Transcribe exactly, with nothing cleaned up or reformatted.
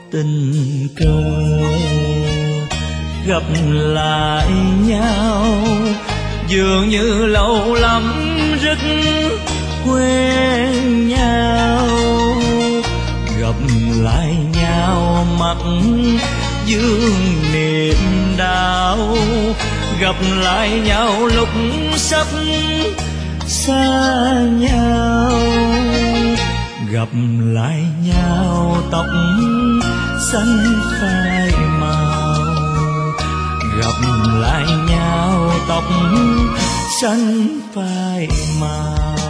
tình cờ gặp lại nhau, dường như lâu lắm rất quen nhau. Gặp lại nhau mắt dương niềm đau, gặp lại nhau lúc sắp xa nhau. Gặp lại nhau tóc xanh phai màu, gặp lại nhau tóc xanh phai màu.